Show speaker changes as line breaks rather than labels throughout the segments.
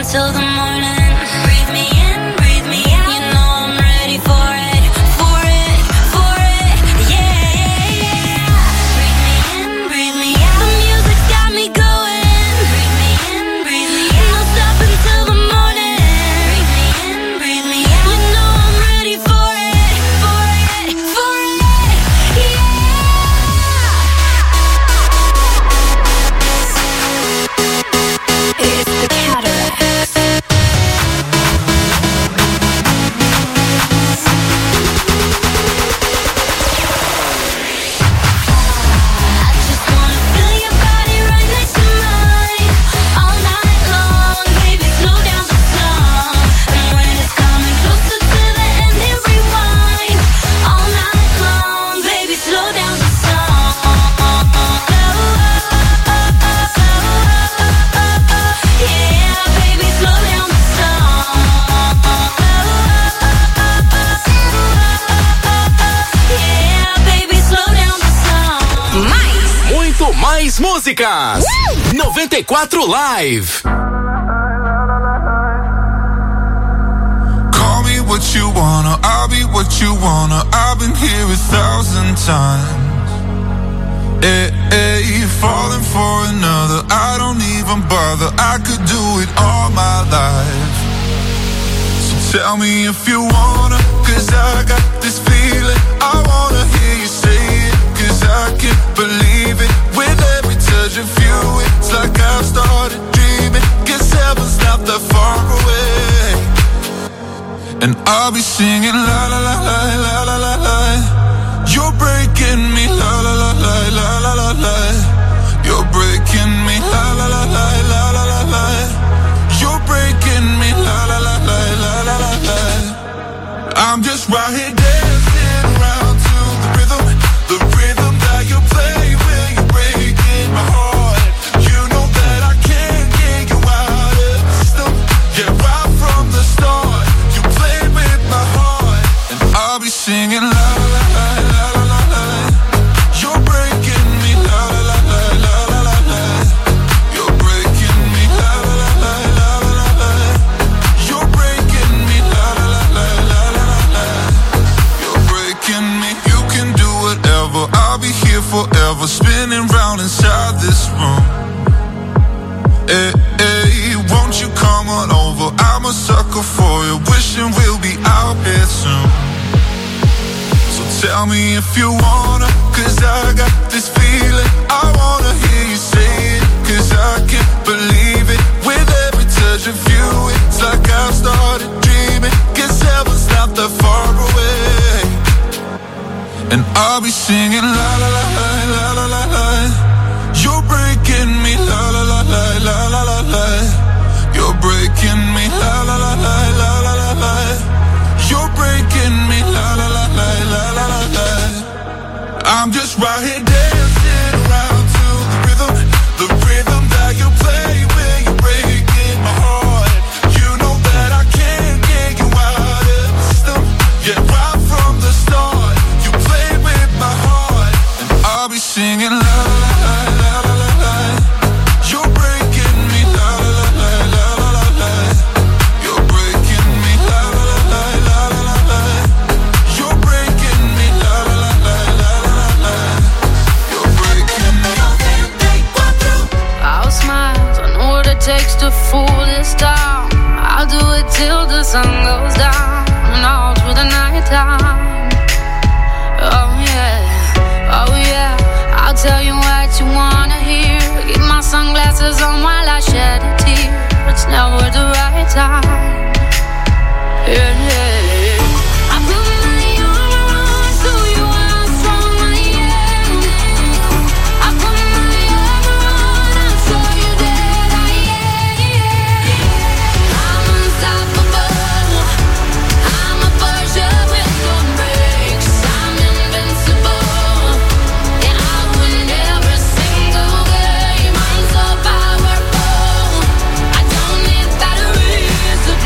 till the morning. Breathe me in, breathe me out. You know I'm ready for it, for it, for it. Yeah, yeah, yeah. Breathe me in, breathe me out. The music's got me going. Breathe me in, breathe me out. No stopping till the morning. Breathe me in, breathe me out. You know I'm ready for it, for it, for it. Yeah. It's the Cataracts. I just wanna feel your body right next to mine all night long, baby. Slow down the song, and when it's coming closer to the end, hit rewind. All night long, baby. Slow down the song. Yeah, baby, slow down the song. Yeah, baby, slow down the song.
Muito mais músicas. 94 Live.
Call me what you wanna, I'll be what you wanna. I've been here 1,000 times. Falling for another, I don't even bother. I could do it all my life. So tell me if you wanna, 'cause I got this feeling. I wanna hear you say it, 'cause I can't believe it. With every touch of you, it's like I've started dreaming. 'Cause heaven's not that far away. And I'll be singing la la la la la la la la. You're breaking me la la la la la la la la. You're breaking me la la la la la la la la. You're breaking me la la la la la la la la. I'm just right here dancing around to the rhythm that you play when you're breaking my heart. You know that I can't get you out of the system. Yeah, right from the start, you play with my heart, and I'll be singing la la la la la la la. You're breaking me la la la la la la la la. You're breaking me la la la la la la la la. You're breaking me la la la la la la la la. You're breaking me. You can do whatever, I'll be here forever, spinning round inside this room. Won't you come on over? I'm a sucker for you, wishing we'll be out here soon. So tell me if you wanna, 'cause I got this feeling. I wanna hear you say it, 'cause I can't believe it. With every touch of you, it's like I've started dreaming. 'Cause heaven's not that far away. And I'll be singing la la la la la la la la. You're breaking me la la la la la la la la. You're breaking me la la la la la la la la. You're breaking me la la la la la la la la. I'm just right here dancing around to the rhythm that you play when you're breaking my heart. You know that I can't get you out of the system. Yeah, right from the start, you play with my heart, and I'll be singing la la la la la la la. You're breaking me la la la la la la la la. You're breaking me la la la la la la la la. You're breaking me la la la la la la la la. You're breaking me.
I'll smile, I know what it takes to fool this town. I'll do it till the sun goes down and all through the night time. Oh yeah, oh yeah. I'll tell you what you wanna hear. Keep my sunglasses on while I shed a tear. It's never the right time. Yeah, yeah. I put my armor on so you how strong I am. I put my armor on and show you that I am. I'm unstoppable. I'm a Porsche with no brakes. I'm invincible. Yeah, I win every single game. I'm so powerful. I don't need batteries to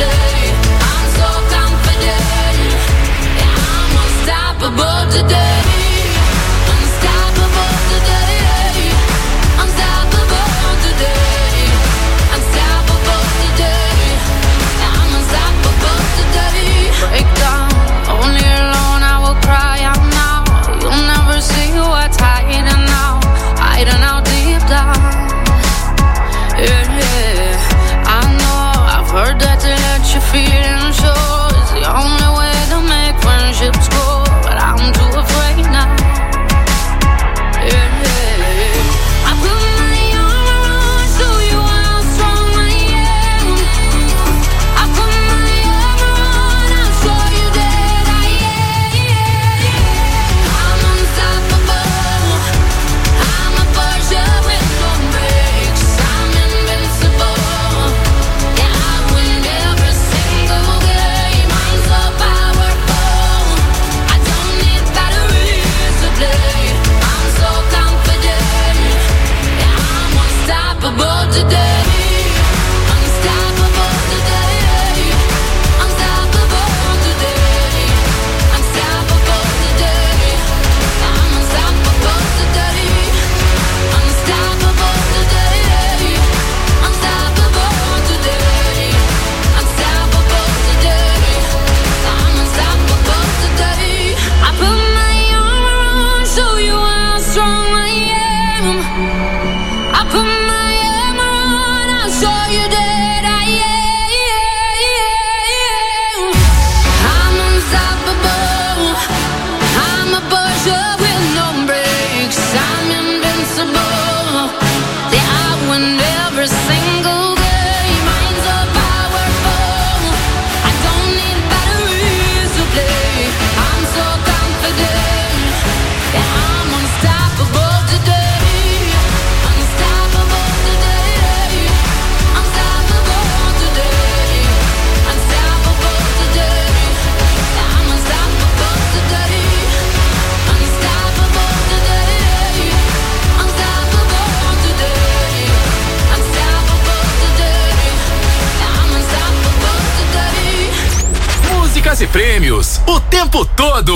E prêmios o tempo todo.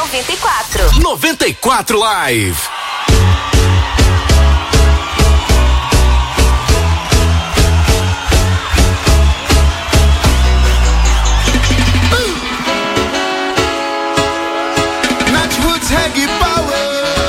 94 Live.
Natiruts Reggae Power.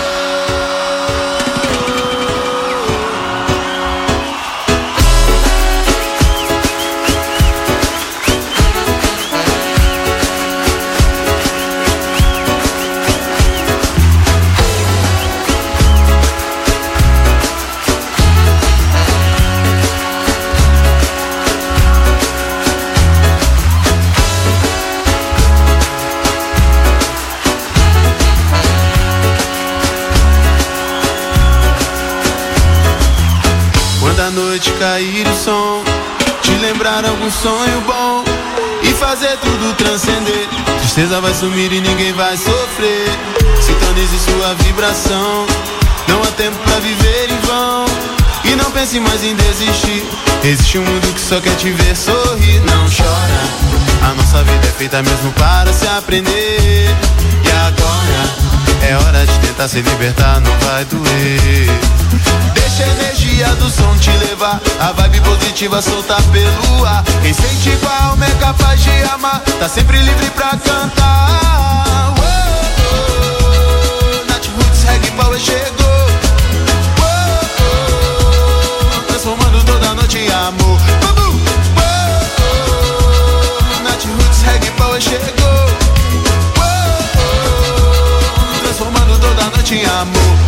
Da noite cair o som, te lembrar algum sonho bom e fazer tudo transcender. Tristeza vai sumir e ninguém vai sofrer. Sintonize sua vibração. Não há tempo pra viver em vão. E não pense mais em desistir. Existe um mundo que só quer te ver sorrir. Não chora, a nossa vida é feita mesmo para se aprender. E agora é hora de tentar se libertar, não vai doer. Deixa a energia do som te levar, a vibe positiva soltar pelo ar. Quem sente com a alma é capaz de amar, tá sempre livre pra cantar. Oh, oh, Natiruts Reggae Power chegou. Oh, oh, transformando toda noite em amor. Oh, oh, Natiruts Reggae Power chegou. Oh, oh, transformando toda noite em amor.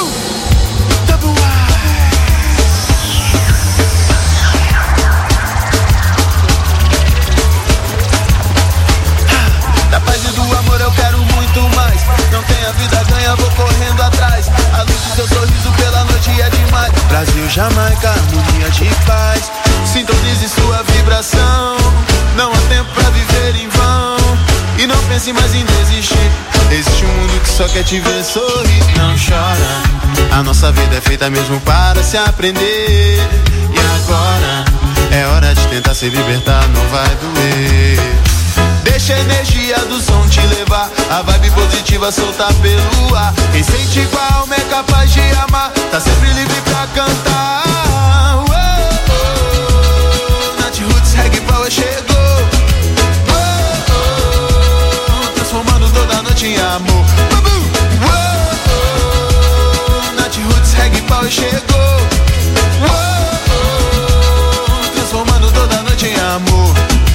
Da paz e do amor eu quero muito mais. Não tenho a vida ganha, vou correndo atrás. A luz do seu sorriso pela noite é demais. Brasil, Jamaica, harmonia de paz. Sintonize sua vibração. Não há tempo pra viver em vão. E não pense mais em desistir. Existe um mundo que só quer te ver sorrir. Não chora, a nossa vida é feita mesmo para se aprender. E agora é hora de tentar se libertar, não vai doer. Deixa a energia do som te levar, a vibe positiva soltar pelo ar. Quem sente com a alma é capaz de amar, tá sempre livre pra cantar. Oh, oh, Natiruts Reggae Power chegou. Oh, oh, transformando toda noite em amor. Oh, oh, Natiruts Reggae Power chegou. Oh, oh, transformando toda noite em amor.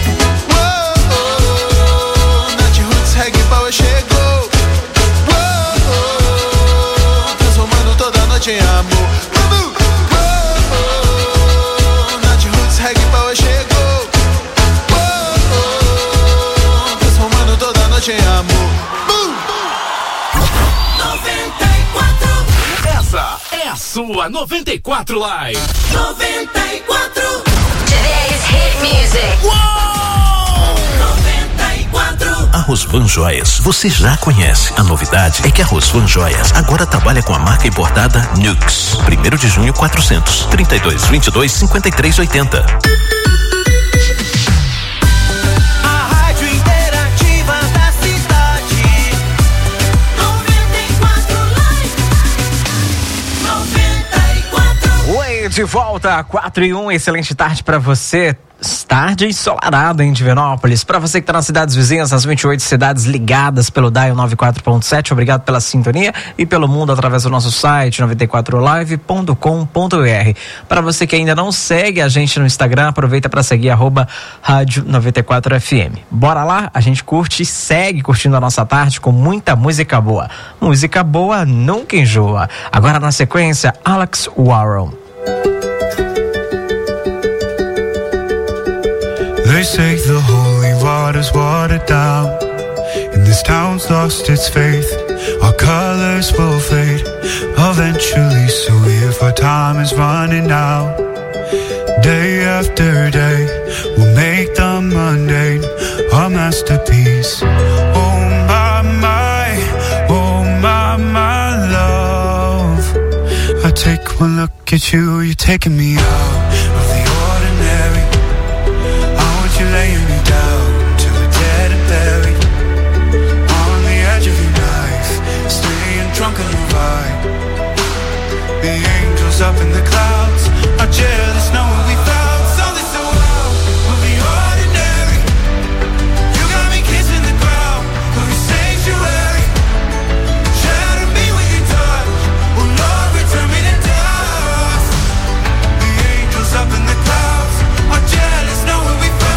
Reggae Power chegou. Oh, oh, transformando toda noite em amor. Oh, oh, Natiruts Reggae Power chegou. Oh, oh, transformando toda noite em amor.
94. Essa é a sua 94 Live.
94. Today's hit music.
Uou!
94.
Arroz Rosvan Joias você já conhece. A novidade é que a Rosvan Joias agora trabalha com a marca importada Nux. 1º de junho 400 32 22 53 80.
De volta, 4:01, excelente tarde para você. Tarde ensolarada em Divinópolis. Para você que está nas cidades vizinhas, nas 28 cidades ligadas pelo Dial 94.7, obrigado pela sintonia e pelo mundo através do nosso site 94live.com.br. Para você que ainda não segue a gente no Instagram, aproveita para seguir @Rádio 94FM. Bora lá, a gente curte e segue curtindo a nossa tarde com muita música boa. Música boa nunca enjoa. Agora na sequência, Alex Warren.
They say the holy water's watered down, and this town's lost its faith. Our colors will fade eventually, so if our time is running out, day after day we'll make the mundane our masterpiece. Oh my love, I take one look at you, you're taking me out of the ordinary. You're laying me down to a dead and buried on the edge of your knife, staying drunk on your vibe. The angels up in the clouds are jealous knowing we found something so wild of the ordinary. You got me kissing the ground of your sanctuary. Shatter me with your touch, oh Lord, return me to dust. The angels up in the clouds are jealous knowing we found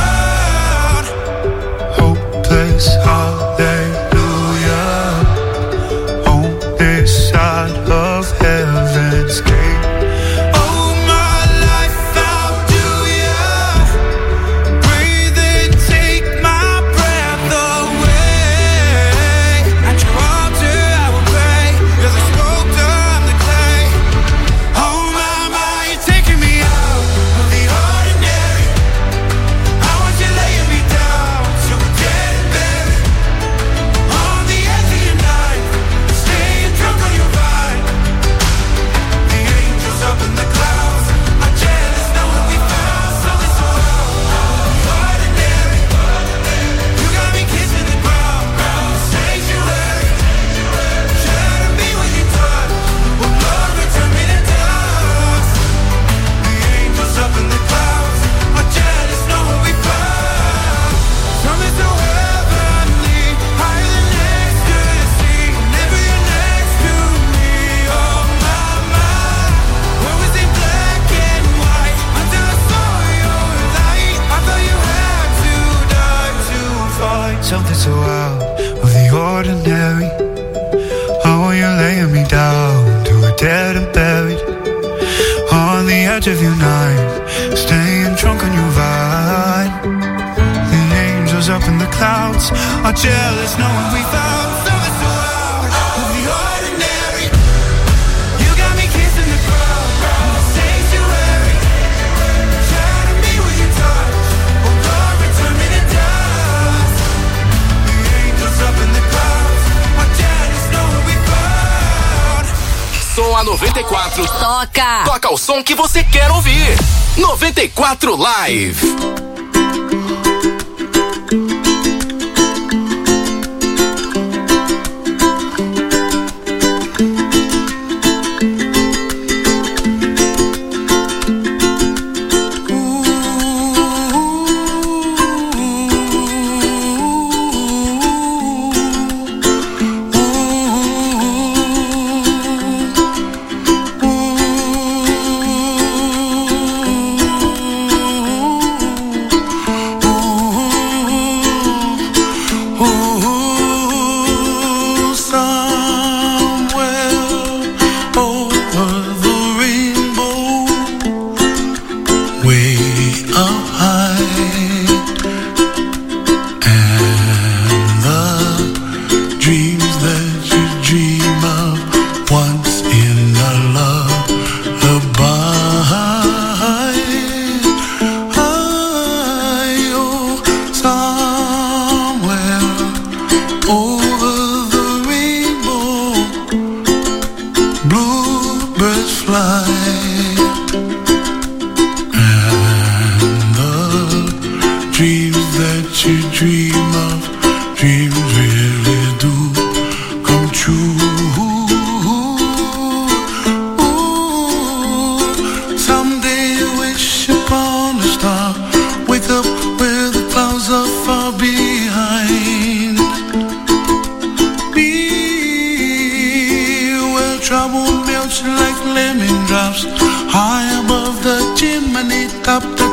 hallelujah on this side of heaven's gate. Oh, my life, how do you breathe and take my breath away? At your altar I will pray, you're the sculptor, I'm the clay. Oh my, you're taking me out of the ordinary. I want you laying me down to a dead and buried on the edge of your knife, staying drunk on your vibe. The angels up in the clouds are jealous knowing we found something so ordinary. You got me kissing the ground, sanctuary. Shatter me with your touch, oh Lord, return me to dust. The angels up in the clouds are jealous knowing we found something so heavenly, higher than ecstasy. Whenever you're next to me, oh my, what was in black and white until I saw your light? I thought you had to die to find something so out of the ordinary. Oh, you're laying me down to a dead and buried on the edge of your night, staying drunk on your vibe. The angels up in the clouds are jealous knowing we found something so out of the ordinary. You got me kissing the ground, sanctuary. Shatter me with your touch, oh Lord, return me to dust. The angels up in the clouds are jealous knowing we found.
Som a 94.
Toca!
Toca o som que você quer ouvir. 94 Live.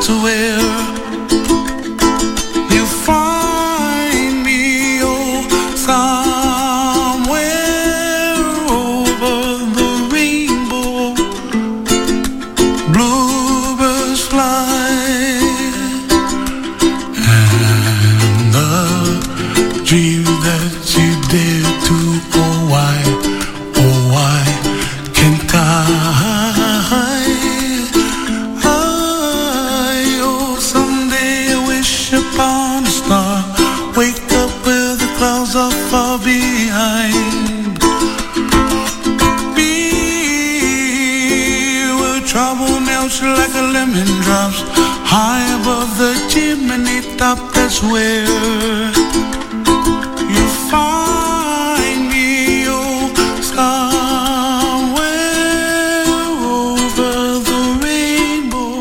that's where you find me, oh, somewhere over the rainbow. Bluebirds fly, and the dream that you dare to, oh why can't I? Oh, someday I wish upon a star, wake up where the clouds are far behind. Be where trouble melts like a lemon drops, high above the chimney top, that's where you find me, oh, somewhere over the rainbow,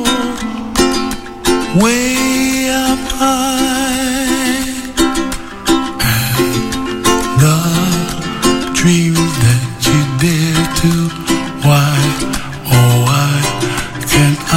way up high. And the dreams that you dare to, why, oh why can't I?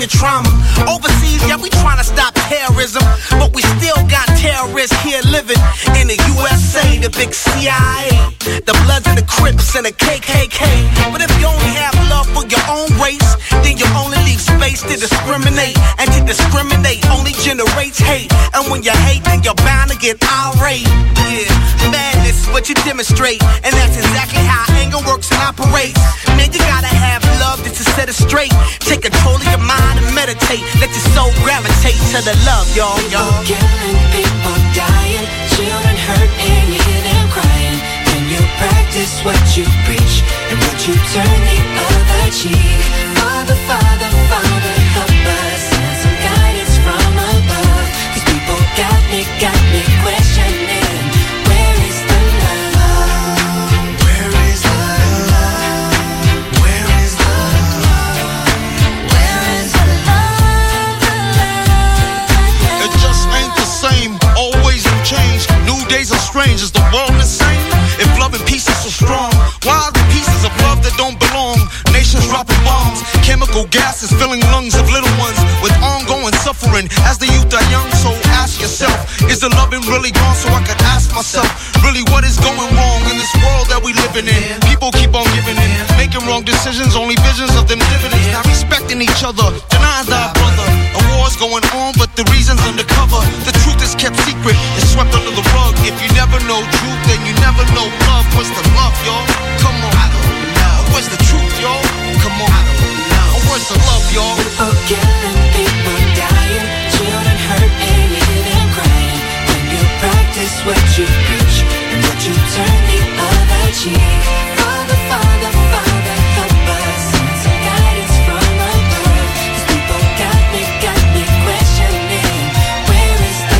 your trauma. Overseas, yeah, we trying to stop terrorism, but we still got terrorists here living in the USA, the big CIA, the Bloods and the Crips and the KKK. But if you only have love for your own race, then you only leave space to discriminate, and to discriminate only generates hate. And when you hate, then you're bound to get irate. Yeah, madness is what you demonstrate, and that's exactly how anger works and operates. Man, you gotta have love just to set it straight. Take control of your mind and meditate. Let your soul gravitate to the love, y'all.
People killing, people dying, children hurt and you hear them crying. Can you practice what you preach, and would you turn the other cheek? Father, Father, Father, help us, send some guidance from above. These people got me questioning, where is the love? Where is the love? Where is the love? Where is the love?
It just ain't the same, always in change. New days are strange, is the world insane? If love and peace is so strong, why are the pieces of love that don't belong? Nations dropping bombs, chemical gases filling lungs of little ones with ongoing suffering as the youth are young. So ask yourself, is the loving really gone? So I could ask myself, really what is going wrong in this world that we living in? People keep on giving in, making wrong decisions, only visions of them dividends. Not respecting each other, denying thy brother. A war's going on, but the reason's undercover. The truth is kept secret, it's swept under the rug. If you never know truth, then you never know love. What's the love, y'all? Come on, I don't know. Where's the truth, y'all? Come on, I don't know. Where's the love, y'all?
People killing, people dying, children hurt and you hear them crying. When you practice what you preach, and would you turn the other cheek? Father, Father, Father, help us, send some guidance from above. These people got me questioning, where is the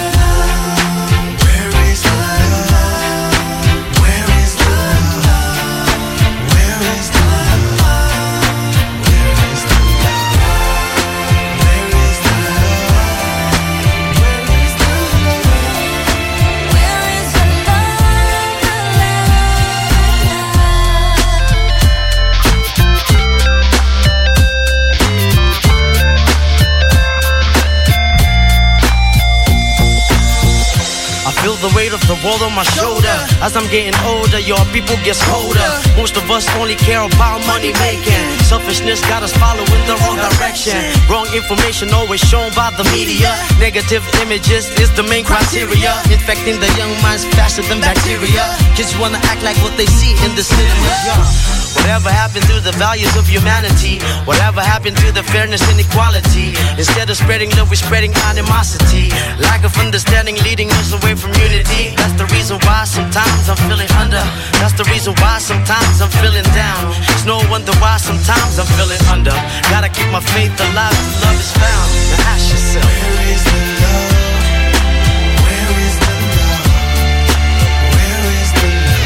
love? Where is the love? Where is the love? Where is the love? Where is the love? Where is the love? Where is the love? Where is the
I feel the weight of the world on my shoulder. As I'm getting older, your people get colder. Most of us only care about money making. Selfishness got us following the wrong direction. Wrong information always shown by the media. Negative images is the main criteria. Infecting the young minds faster than bacteria. Kids wanna act like what they see in the cinema. Whatever happened to the values of humanity? Whatever happened to the fairness and equality? Instead of spreading love, we're spreading animosity. Lack of understanding leading us away from unity. That's the reason why sometimes I'm feeling under. That's the reason why sometimes I'm feeling down. It's no wonder why sometimes I'm feeling under. Gotta keep my faith alive till love is found. Now ask yourself, where is the love? Where is the love? Where is the love?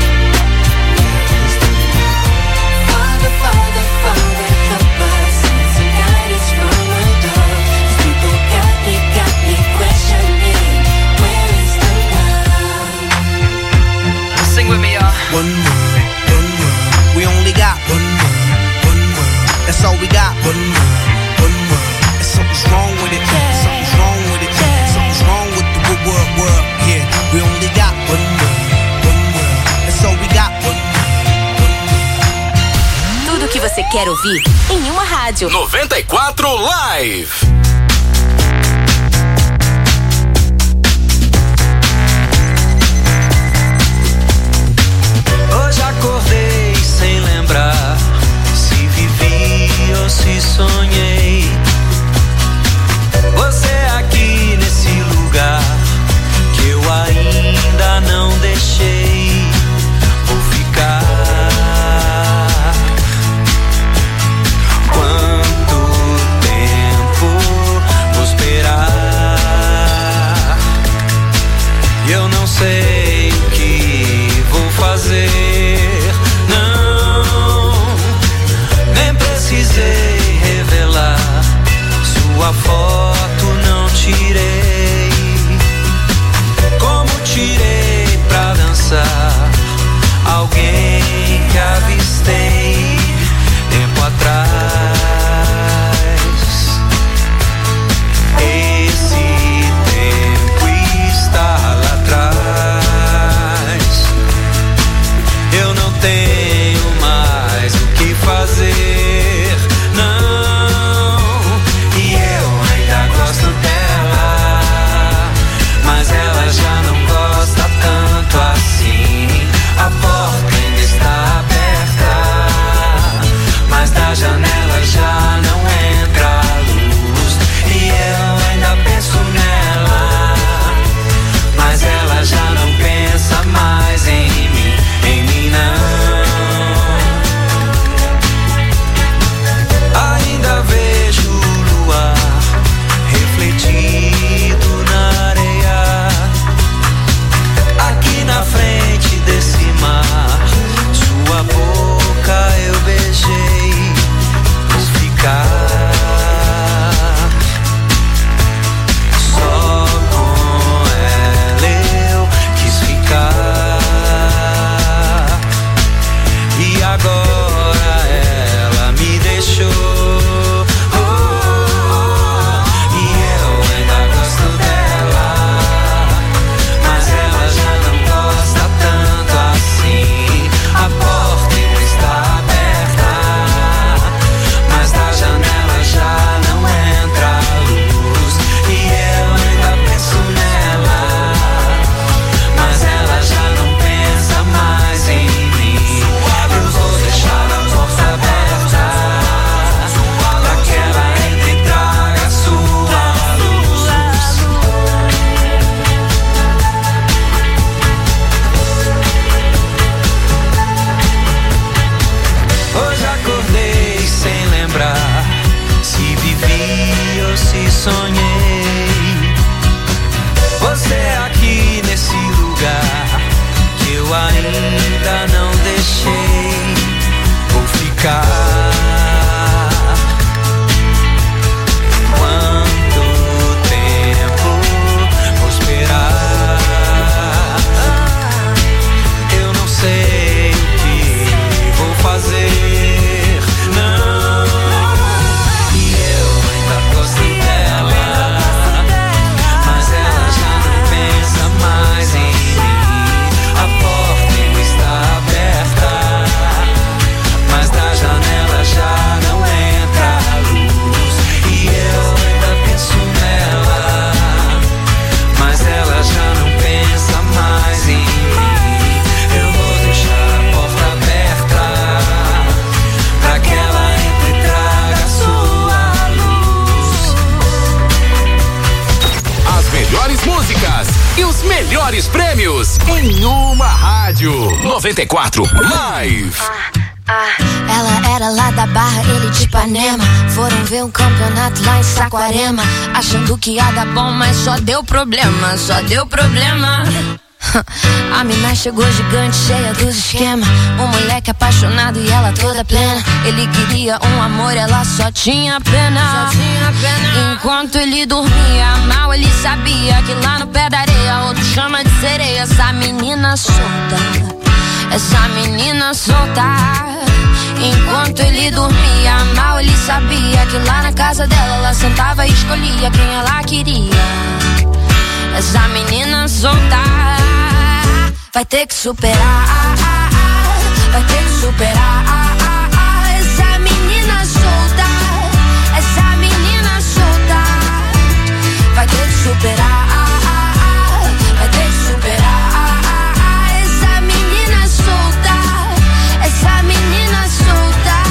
Father, Father, Father, help us, send some guidance from above. These people got me questioning, where is the love?
Sing with me, y'all.
One world, we only got one world, that's all we got. One world, and something's wrong with it, something's wrong with it, something's wrong with the world, yeah. We only got one world, that's all we got.
Tudo que você quer ouvir em uma rádio.
94 Live.
Hoje acordei sem lembrar se vivi ou se sonhei. Você aqui nesse lugar que eu ainda não deixei. Vou ficar. Quanto tempo vou esperar? Eu não sei o que vou fazer. Não, nem precisei revelar. Sua foto não tirei. Como tirei pra dançar alguém que avistei tempo atrás. ainda não deixei. Vou ficar. Quanto tempo vou esperar? Eu não sei o que vou fazer, não. E eu ainda gosto dela, mas ela já não pensa mais em mim. A porta está aberta, mas da janela já não entra a luz. E eu ainda penso nela, mas ela já não pensa mais em mim. Eu vou deixar a porta aberta pra que ela entre e traga sua luz.
As melhores músicas e os melhores prêmios em uma rádio. 94 Live.
Ela era lá da Barra, ele de Ipanema. Foram ver um campeonato lá em Saquarema, achando que ia dar bom, mas só deu problema, só deu problema. A mina chegou gigante, cheia dos esquemas. Um moleque apaixonado e ela toda plena. Ele queria um amor, ela só tinha pena. Enquanto ele dormia mal, ele sabia que lá no pé da areia outro chama de sereia. Essa menina solta, essa menina solta. Enquanto ele dormia mal, ele sabia que lá na casa dela ela sentava e escolhia quem ela queria. Essa menina solta vai ter que superar, vai ter que superar. Essa menina solta, essa menina solta vai ter que superar, vai ter que superar. Essa menina solta, essa menina solta.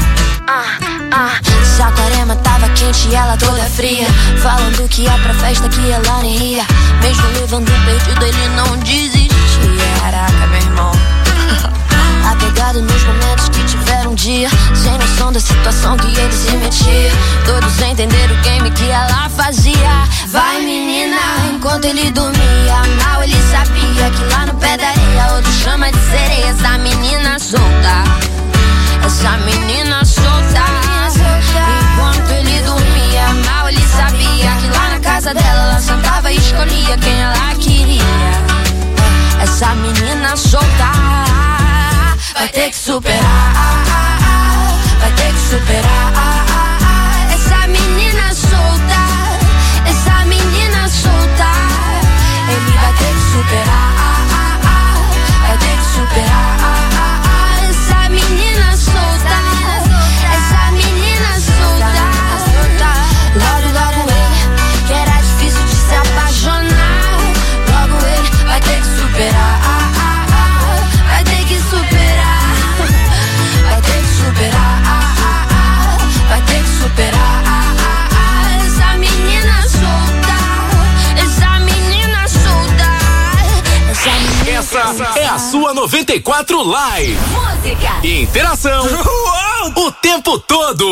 Saquarema tava quente e ela toda fria, falando que ia pra festa que ela nem ia. Mesmo levando um perdido ele não desistia. Caraca, meu irmão. Apegado nos momentos que tiveram um dia, sem noção da situação que ele se metia. Todos entenderam o game que ela fazia. Vai menina, enquanto ele dormia mal, ele sabia que lá no pé da areia outro chama de sereia. Essa menina solta, essa menina solta. Enquanto ele dormia mal, ele sabia que lá na casa dela ela sentava e escolhia quem ela queria. Essa menina solta vai ter que superar, vai ter que superar. Essa menina solta, essa menina solta. Ele vai ter que superar, vai ter que superar. Essa menina solta, essa menina solta. Logo ele, que era difícil de se apaixonar. Logo ele vai ter que superar, vai ter que superar, vai ter que superar, vai ter que superar. Essa menina solta, essa menina solta, essa menina solta.
Essa é a sua 94 Live.
Música
E interação o tempo todo.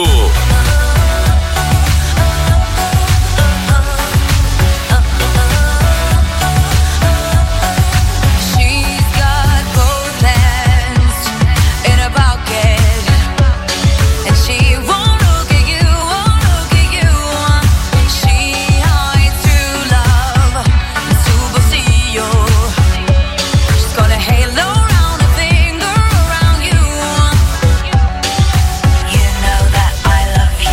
She's got both hands in a bucket, and she won't look at you, won't look at you. She hides true love in su bolsillo. She's got a halo round her finger, around you. You know that I love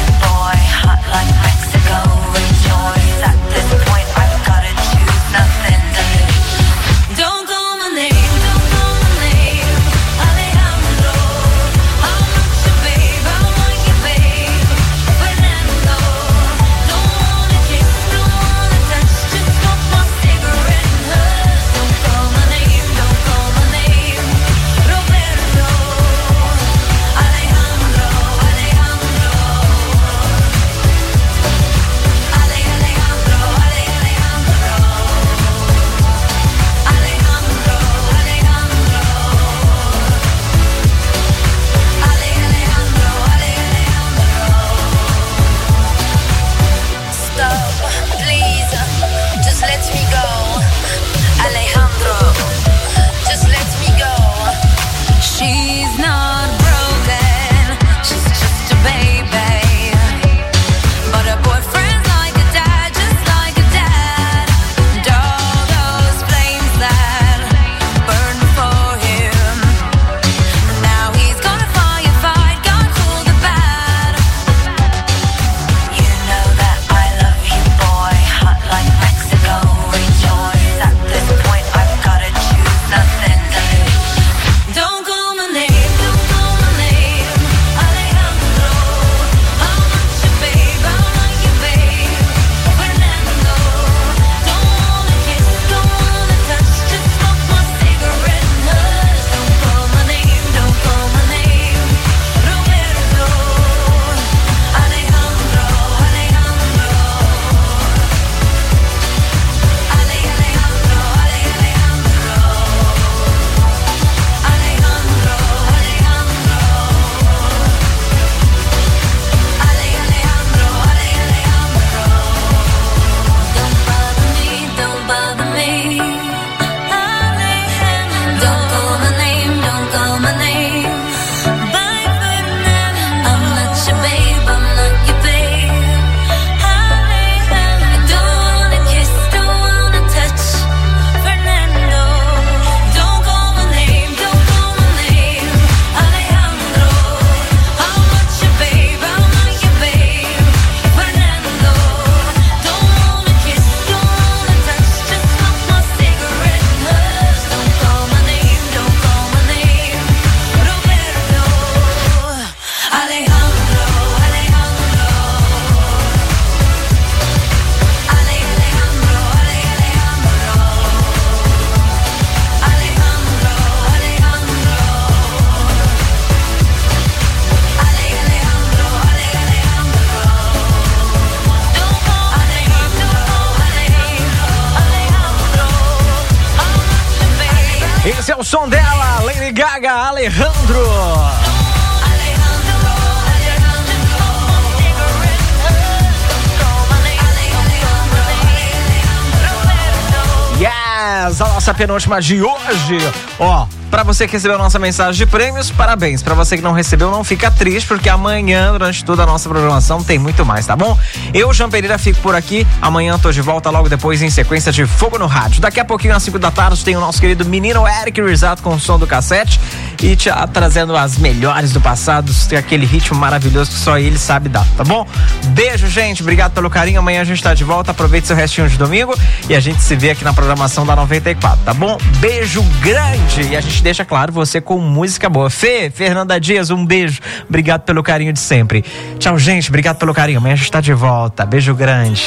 Alejandro. Yes, a nossa penúltima de hoje. Ó, pra você que recebeu a nossa mensagem de prêmios, parabéns. Pra você que não recebeu, não fica triste, porque amanhã, durante toda a nossa programação, tem muito mais, tá bom? Eu, Jean Pereira, fico por aqui. Amanhã tô de volta logo depois em sequência de Fogo no Rádio. Daqui a pouquinho, às 5 da tarde, tem o nosso querido menino Eric Risato com o som do cassete e trazendo as melhores do passado, tem aquele ritmo maravilhoso que só ele sabe dar, tá bom? Beijo, gente. Obrigado pelo carinho. Amanhã a gente tá de volta. Aproveite seu restinho de domingo e a gente se vê aqui na programação da 94, tá bom? Beijo grande. E a gente deixa, claro, você com música boa. Fernanda Dias, um beijo. Obrigado pelo carinho de sempre. Tchau, gente. Obrigado pelo carinho. Amanhã a gente tá de volta. Beijo grande.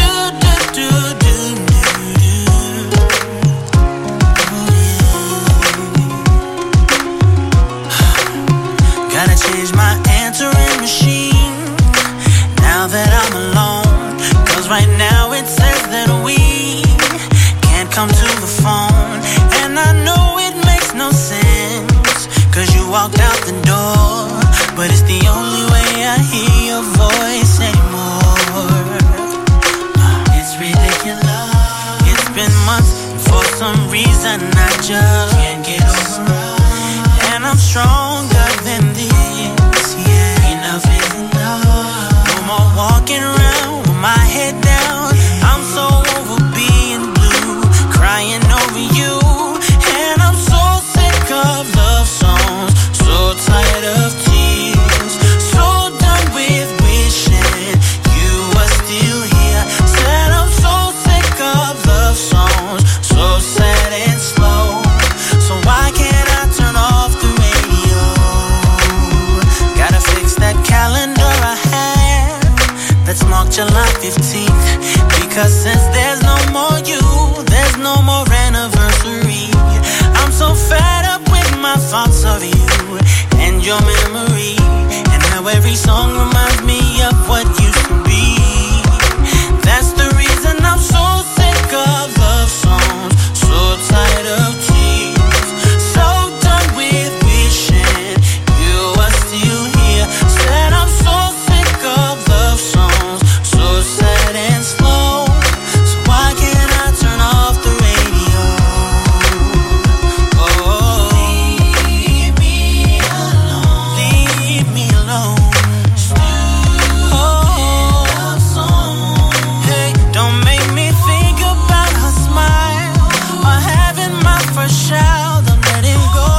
Gotta change my answering machine now that I'm alone. 'Cause right now it says that we can't come to the phone. And I know it makes no sense, 'cause you walked out the door. But it's the only way I hear your voice anymore. It's ridiculous. It's been months, and for some reason I just can't get over it. And I'm stronger than this. Yeah, enough is enough. No more walking around with my head down. I'm so over being blue, crying over you. And I'm so sick of love songs, so tired of tears, so done with wishing you were still here. Said I'm so sick of love songs, so sad and slow. So why can't I turn off the radio? Gotta fix that calendar I have that's marked July 15th. Because since there's no more you, there's no more anniversary. I'm so fed up with my thoughts of you and your memory, and how every song reminds me of what used to be. That's the reason I'm so sick of love songs, so tired of tears, so done with wishing you were still here. Said I'm so sick of love songs, so sad and slow. So why can't I turn off the radio? Oh, leave me alone. Leave me alone. Oh, love song. Hey, don't make me think about her smile or having my first child. I'm letting go.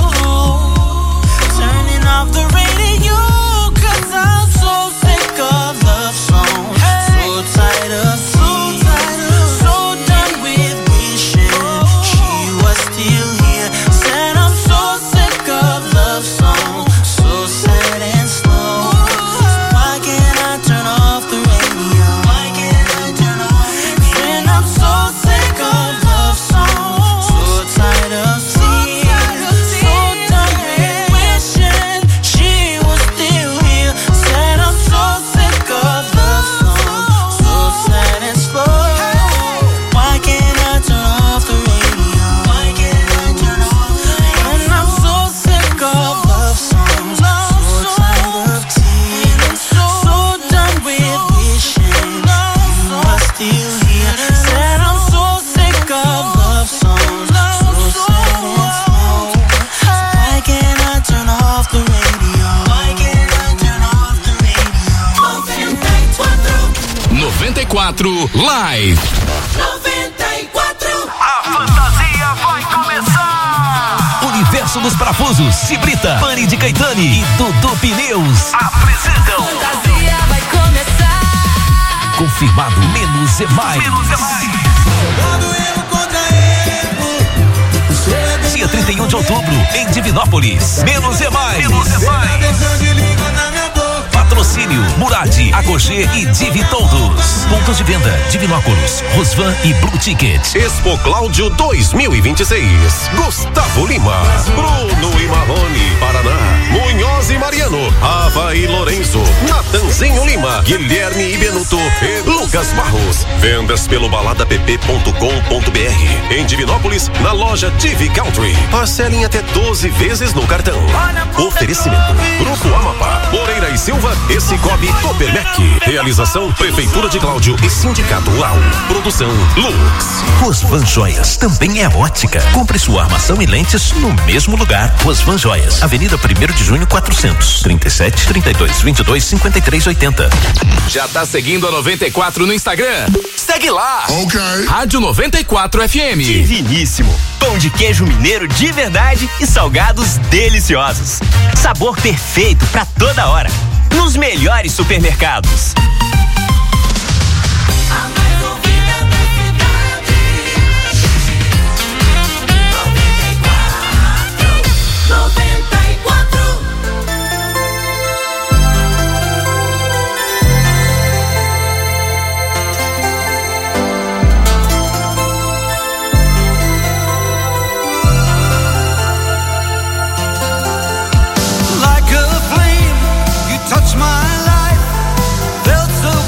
Turning off the radio, 'cause I'm so sick of love songs, so tired of tears, so done with wishing she was still here. Said I'm so sick of love songs, so sad and slow. So why can't I turn off the radio? Why can't I turn off the radio? When I'm so sick of love songs, so tired of tears, so done with wishing she was still here. Said I'm so sick of love songs, so sad and slow. Why can't I turn off the radio? Why can't I turn off the radio? When I'm so sick of love songs, so tired of tears, so done with wishing you were still here. Said I'm so sick of love songs, so sad and slow. So why can't I turn off the radio? Why can't I turn off the radio?
94 Live.
94.
A fantasia vai começar.
Universo dos Parafusos, Cibrita, Pani de Caetani e Dudu Pneus.
Apresentam.
Fantasia vai começar.
Confirmado, menos é mais. Dia 31 de outubro, em Divinópolis. Menos é mais. Patrocínio Murad, Agogê e Divi Todos. Pontos de venda: Divinópolis, Rosvan e Blue Ticket.
Expo Cláudio 2026. Gustavo Lima, Bruno e Marrone, Paraná, Munhoz e Mariano, Ava e Lorenzo, Natanzinho Lima, Guilherme e Benuto e Lucas Lucas Barros. Vendas pelo baladapp.com.br. Em Divinópolis, na loja TV Country. Parcela em até 12 vezes no cartão. Oferecimento: Grupo Amapá, Moreira e Silva e Cicobi Copermec. Realização: Prefeitura de Cláudio e Sindicato UAU. Produção: Lux.
Rosvan Joias também é ótica. Compre sua armação e lentes no mesmo lugar. Rosvan Joias, Avenida 1º de Junho 400, 37 32 22 53 80.
Já tá seguindo a 94 no Instagram? Segue lá.
Ok.
Rádio 94 FM.
Diviníssimo. Pão de queijo mineiro de verdade e salgados deliciosos. Sabor perfeito pra toda hora. Nos melhores supermercados.
Like a flame, you touch my life, felt so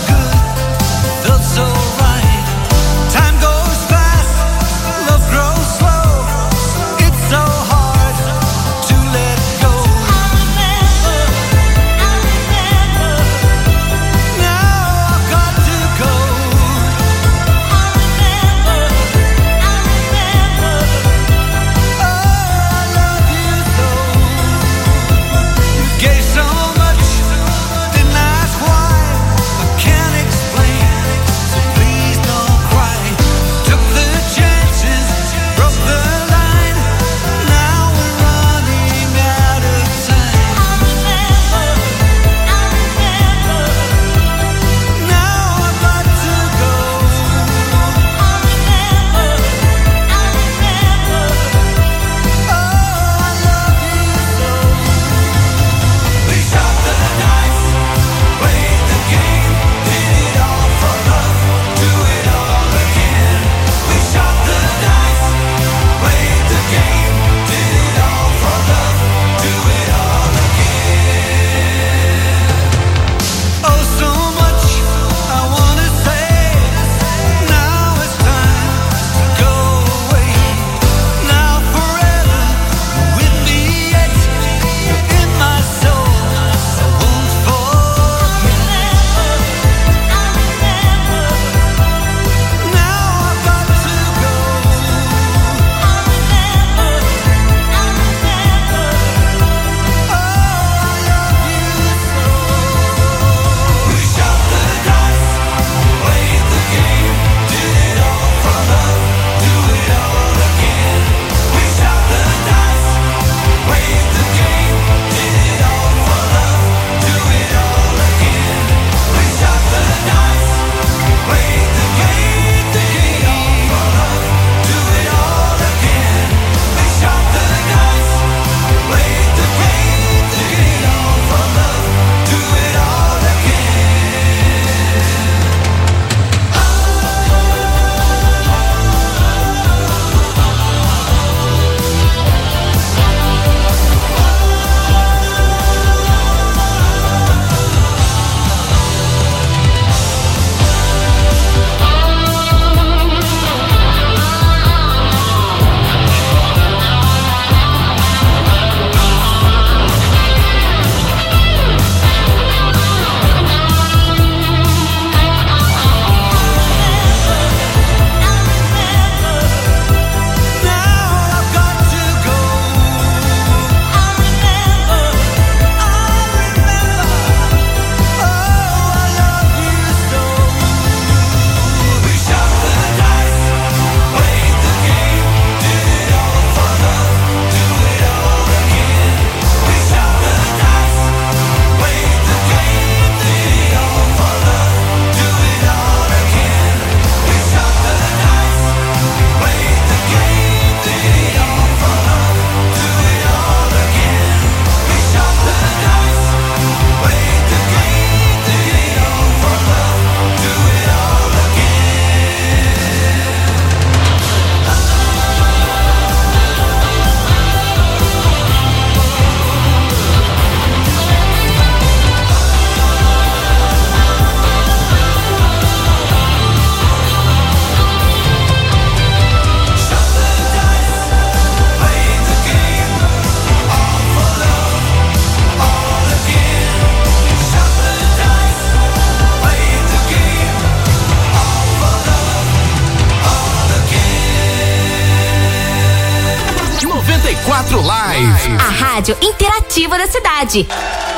Live.
A rádio interativa da cidade.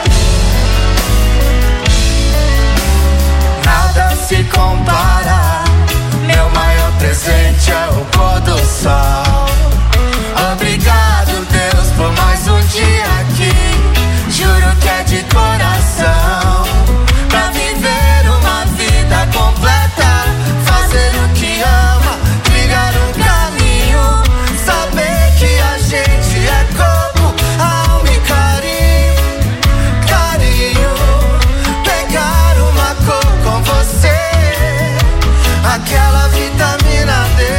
Nada se compara. Meu maior presente é o pôr do sol. Obrigado, Deus, por mais um dia aqui. Juro que é de coração. Pra viver uma vida completa, fazer o que ama, trilhar um caminho, saber que a gente é corpo, alma e carinho, carinho. Pegar uma cor com você, aquela vitamina D,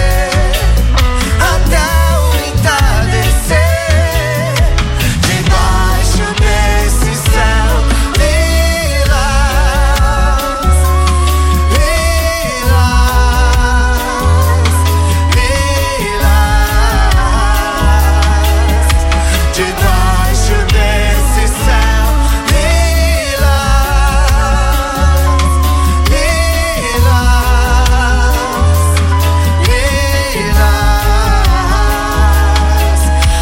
até o entardecer, debaixo desse céu lilás, lilás, lilás, debaixo desse céu lilás, lilás,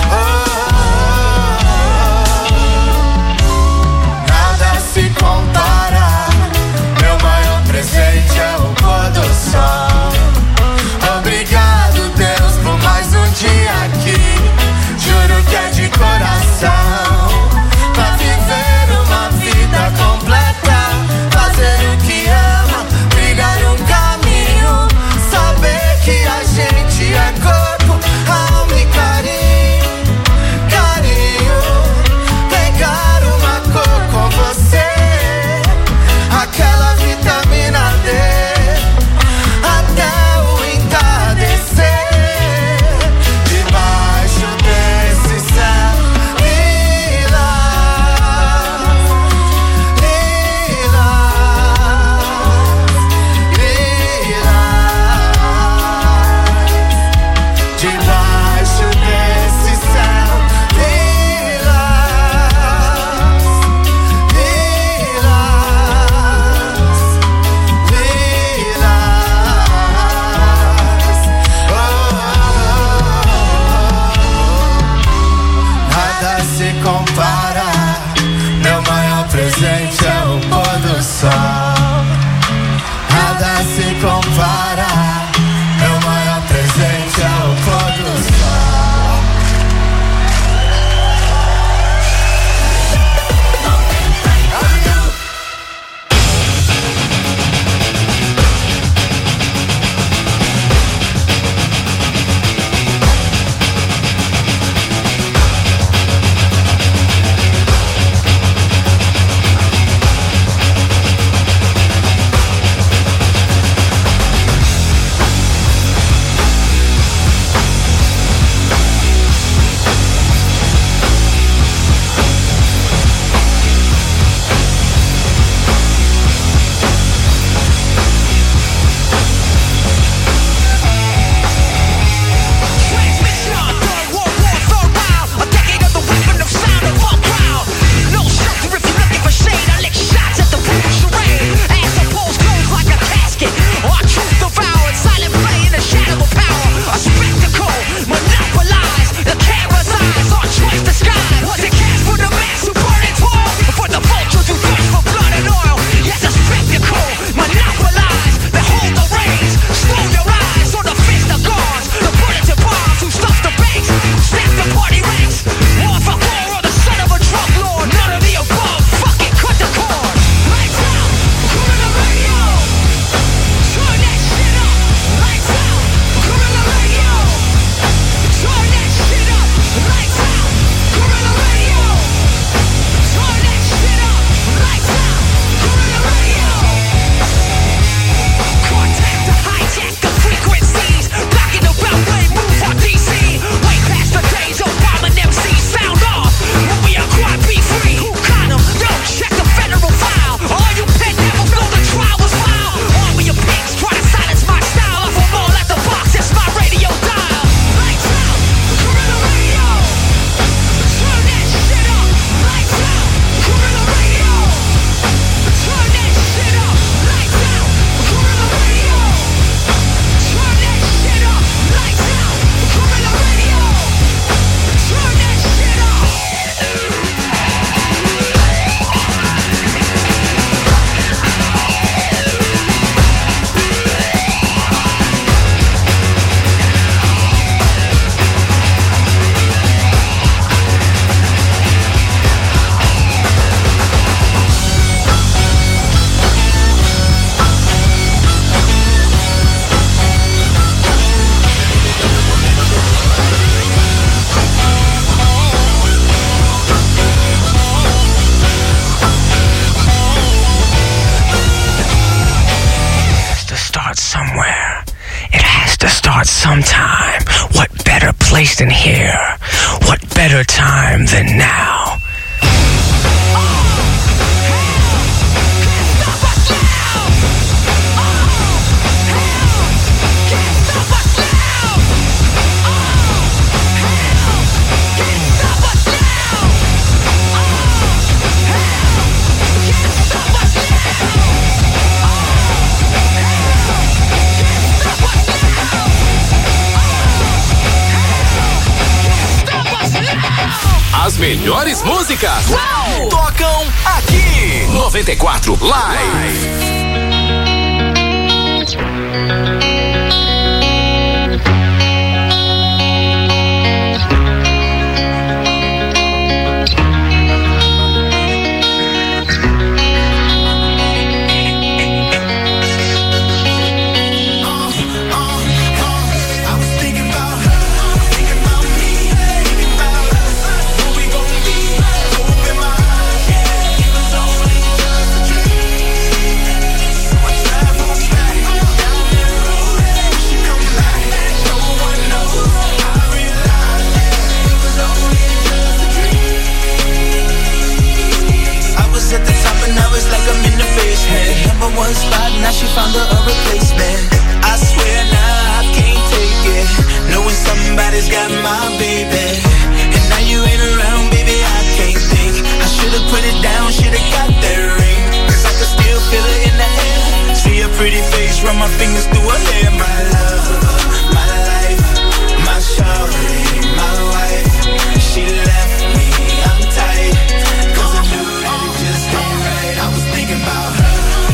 nada se compara. Meu maior presente é o pôr do sol. Obrigado, Deus, por mais um dia aqui. Juro que é de coração. Pra viver uma vida completa, fazer o que ama, trilhar um caminho, saber que a gente é corpo, alma e carinho, carinho. Pegar uma cor com você, aquela vitamina D, até o entardecer, debaixo desse céu lilás, lilás, lilás, debaixo desse céu lilás, lilás, lilás. Nada se compara. Meu maior presente é o pôr do sol. Nada se compara. Meu maior presente é o pôr do sol.
about sometime. What better place than here? What better time than now?
As melhores músicas tocam aqui. 94 Live.
One spot, now she found her a replacement. I swear now I can't take it, knowing somebody's got my baby. And now you ain't around, baby, I can't think. I should've put it down, should've got that ring, 'cause I can still feel it in the air. See her pretty face, run my fingers through her hair. My love, my life, my shawty, my wife. She left me, I'm tight, 'cause I knew that it just ain't right. I was thinking about her.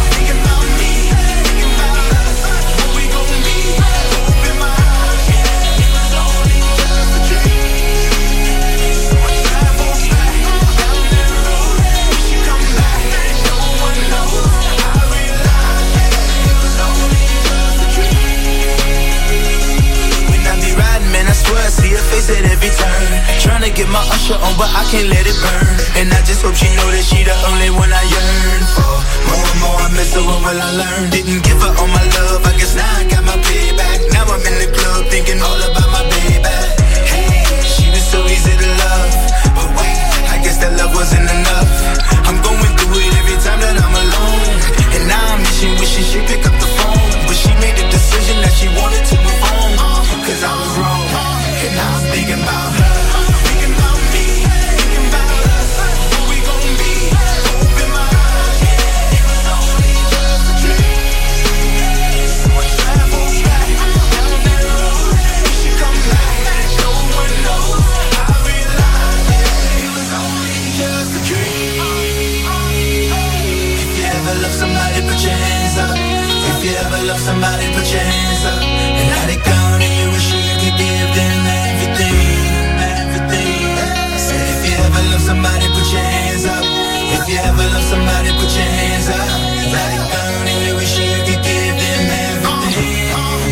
I see her face at every turn, trying to get my usher on, but I can't let it burn. And I just hope she know that she the only one I yearn for. More and more I miss her, what will I learn? Didn't give her all my love, I guess now I got my payback. Now I'm in the club thinking all about my baby. Hey, she was so easy to love, but wait, I guess that love wasn't enough. I'm going through it every time that I'm alone, and now I'm wishing she'd pick up the phone, but she made the decision that she wanted to move on, 'cause I was wrong. And now I'm thinking about her, thinking about me, thinking about us. Who we gon' be? Open my eyes, yeah, it was only just a dream. So I travel back down that road. We should come back, no one knows. I realize, yeah, it was only just a dream. If you ever love somebody, put your hands up. If you ever love somebody, put your hands up. And let it go, and you wish you could give them everything, everything. Said if you ever love somebody, put your hands up. If you ever love somebody, put your hands up. Let it go, and you wish you could give them everything.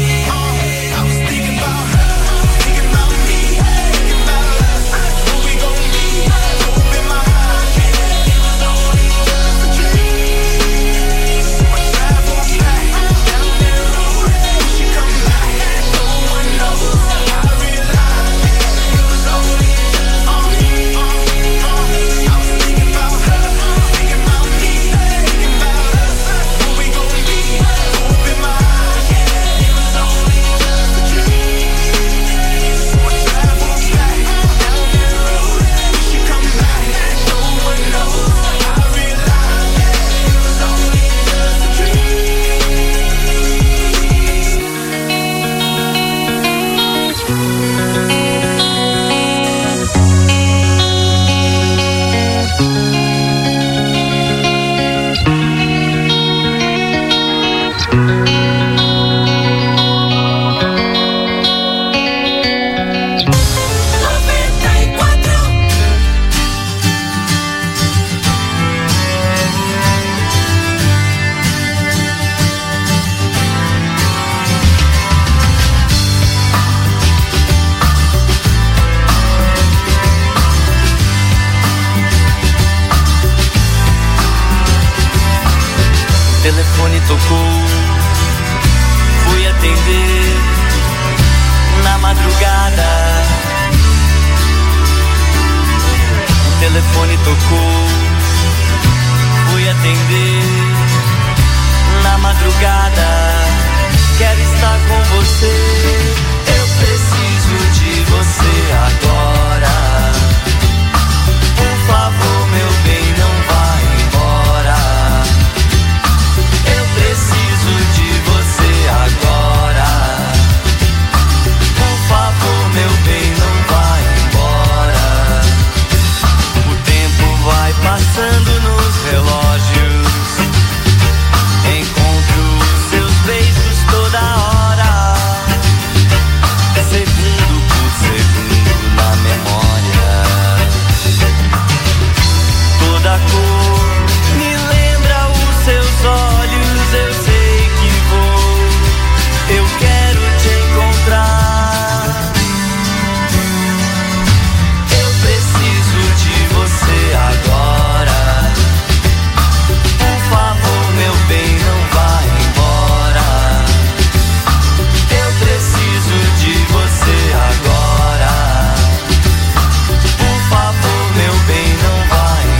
I was thinking about her, thinking about me, thinking about us. Who we gon' be? Open my eyes, yeah, it was only just a dream. So I travel back down that road. We should come back, no one knows. I realize it was only just a dream. I was thinking about her, thinking about me, thinking about us. Who we gon' be? Open my eyes, yeah, it was only just a dream. So I travel back down that road. We should come back, no one knows. I realize it was only just a
O telefone tocou, fui atender. telefone tocou, fui atender. Na madrugada, quero estar com você. Eu preciso de você agora. Por favor,